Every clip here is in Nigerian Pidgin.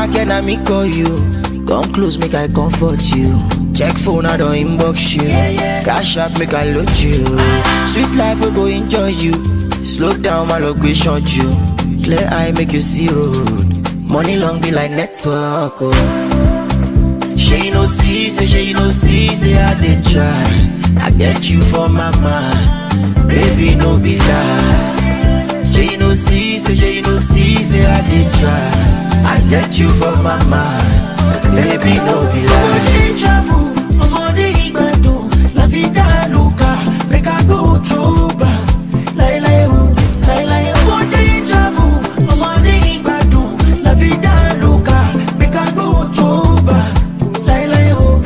back and I me call you. Come close, make I comfort you. Check phone, I don't inbox you. Cash up, make I load you. Sweet life, we go enjoy you. Slow down, my luck, we short you. Clear eye, make you see road. Money long be like network, oh. She no see, say I did try. I get you for my mind, baby, no be lie. She no see, say I did try. I get you for my mind, baby, no be lie. Travel, I'm on the Igbado, la vida loca, make I go through back. Lie, I'm the travel, I'm on the Igbado, la vida loca, make I go through back. Lie, oh.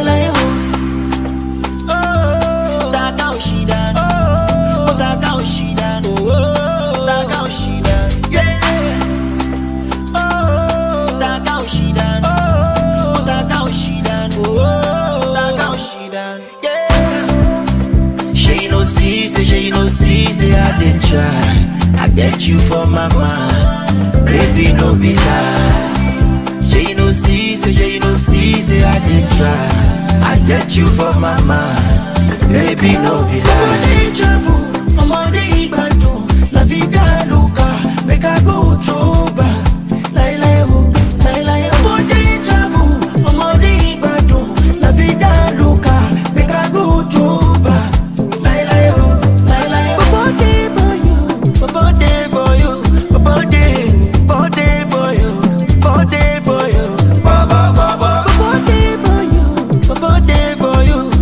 Oh, that how she done. Oh, that how she done. Oh, that how she done. Yeah. Oh, that how she done. Oh, that how she done. Oh, that how she done. Yeah. She no see, say I did try. I get you for my mind, baby, no be lie. She no see, say I did try. I get you for my mind, baby, no be lie. Travel, I'm on the Igbado, la vida loca, make I go through back. Lie, oh. I'm on the travel, I'm on the Igbado, la vida loca, make I go through back. Lie, oh. Body for you, body for you, body for you, body for you, body for you, body for you,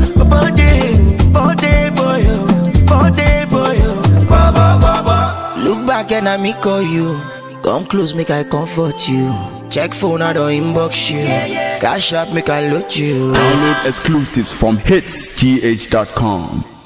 body for you. Look back and I me call you. Come close, make I comfort you. Check phone, I don't inbox you. Cash up, make I load you. Download exclusives from hitsgh.com.